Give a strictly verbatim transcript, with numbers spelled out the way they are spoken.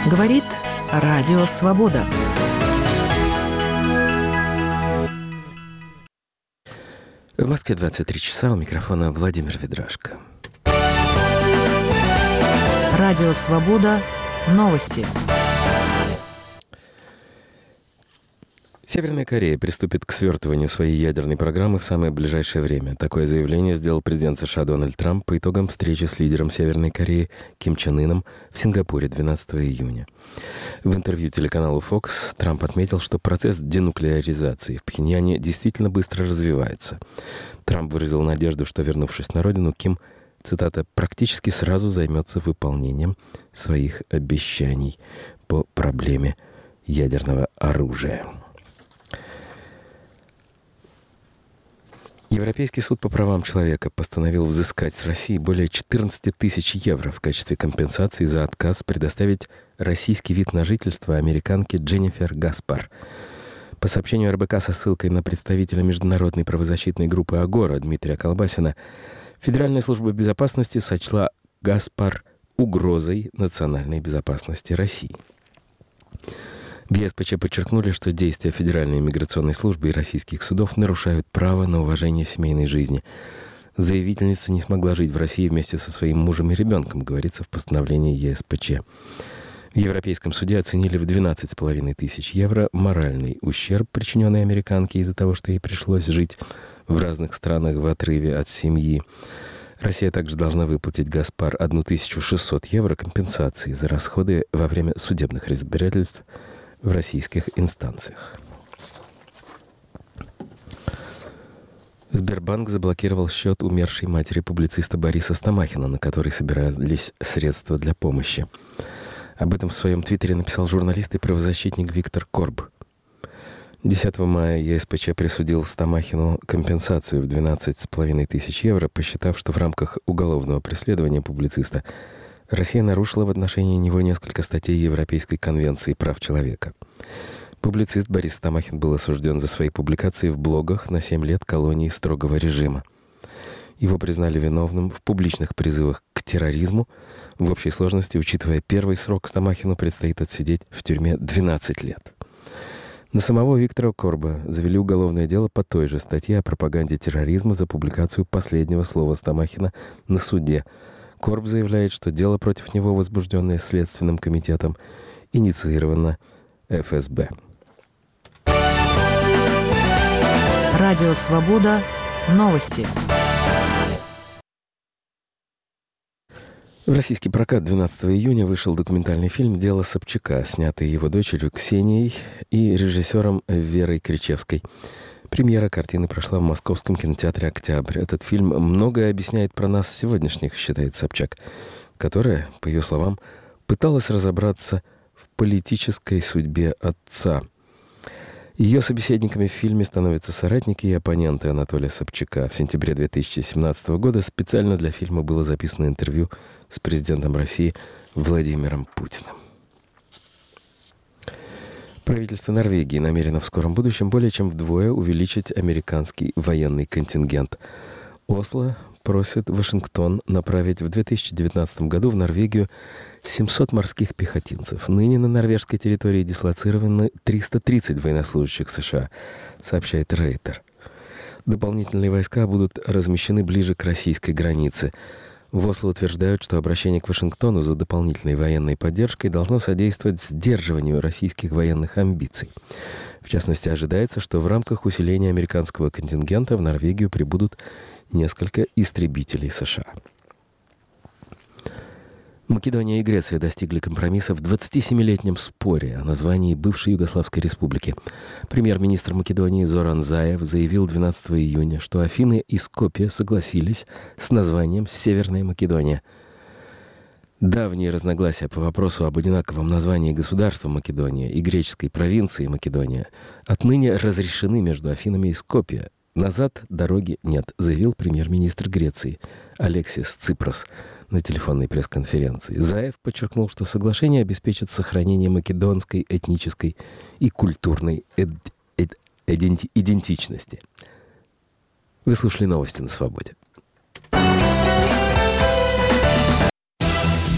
Говорит Радио Свобода. В Москве двадцать три часа, у микрофона Владимир Ведрашко. Радио Свобода. Новости. Северная Корея приступит к свертыванию своей ядерной программы в самое ближайшее время. Такое заявление сделал президент США Дональд Трамп по итогам встречи с лидером Северной Кореи Ким Чен Ыном в Сингапуре двенадцатого июня. В интервью телеканалу Fox Трамп отметил, что процесс денуклеаризации в Пхеньяне действительно быстро развивается. Трамп выразил надежду, что, вернувшись на родину, Ким, цитата, «практически сразу займется выполнением своих обещаний по проблеме ядерного оружия». Европейский суд по правам человека постановил взыскать с России более четырнадцать тысяч евро в качестве компенсации за отказ предоставить российский вид на жительство американке Дженнифер Гаспар. По сообщению эр бэ ка со ссылкой на представителя международной правозащитной группы «Агора» Дмитрия Колбасина, Федеральная служба безопасности сочла Гаспар угрозой национальной безопасности России. В е эс пэ че подчеркнули, что действия Федеральной миграционной службы и российских судов нарушают право на уважение семейной жизни. Заявительница не смогла жить в России вместе со своим мужем и ребенком, говорится в постановлении е эс пэ че. В Европейском суде оценили в двенадцать с половиной тысяч евро моральный ущерб, причиненный американке из-за того, что ей пришлось жить в разных странах в отрыве от семьи. Россия также должна выплатить Гаспар тысячу шестьсот евро компенсации за расходы во время судебных разбирательств в российских инстанциях. Сбербанк заблокировал счет умершей матери публициста Бориса Стамахина, на который собирались средства для помощи. Об этом в своем твиттере написал журналист и правозащитник Виктор Корб. десятого мая е эс пэ че присудил Стамахину компенсацию в двенадцать с половиной тысяч евро, посчитав, что в рамках уголовного преследования публициста Россия нарушила в отношении него несколько статей Европейской конвенции прав человека. Публицист Борис Стамахин был осужден за свои публикации в блогах на семь лет колонии строгого режима. Его признали виновным в публичных призывах к терроризму. В общей сложности, учитывая первый срок, Стамахину предстоит отсидеть в тюрьме двенадцать лет. На самого Виктора Корба завели уголовное дело по той же статье о пропаганде терроризма за публикацию последнего слова Стамахина на суде. Корб заявляет, что дело против него, возбужденное Следственным комитетом, инициировано эф эс бэ. Радио Свобода. Новости. В российский прокат двенадцатого июня вышел документальный фильм «Дело Собчака», снятый его дочерью Ксенией и режиссером Верой Кричевской. Премьера картины прошла в московском кинотеатре «Октябрь». Этот фильм многое объясняет про нас сегодняшних, считает Собчак, которая, по ее словам, пыталась разобраться в политической судьбе отца. Ее собеседниками в фильме становятся соратники и оппоненты Анатолия Собчака. В сентябре две тысячи семнадцатого года специально для фильма было записано интервью с президентом России Владимиром Путиным. Правительство Норвегии намерено в скором будущем более чем вдвое увеличить американский военный контингент. Осло просит Вашингтон направить в две тысячи девятнадцатом году в Норвегию семьсот морских пехотинцев. Ныне на норвежской территории дислоцированы триста тридцать военнослужащих США, сообщает Рейтер. Дополнительные войска будут размещены ближе к российской границе. В Осло утверждают, что обращение к Вашингтону за дополнительной военной поддержкой должно содействовать сдерживанию российских военных амбиций. В частности, ожидается, что в рамках усиления американского контингента в Норвегию прибудут несколько истребителей США. Македония и Греция достигли компромисса в двадцатисемилетнем споре о названии бывшей Югославской республики. Премьер-министр Македонии Зоран Заев заявил двенадцатого июня, что Афины и Скопье согласились с названием «Северная Македония». Давние разногласия по вопросу об одинаковом названии государства Македония и греческой провинции Македония отныне разрешены между Афинами и Скопье. «Назад дороги нет», заявил премьер-министр Греции Алексис Ципрос на телефонной пресс-конференции. Заев подчеркнул, что соглашение обеспечит сохранение македонской этнической и культурной эд- эд- иденти- идентичности. Вы слушали новости на Свободе.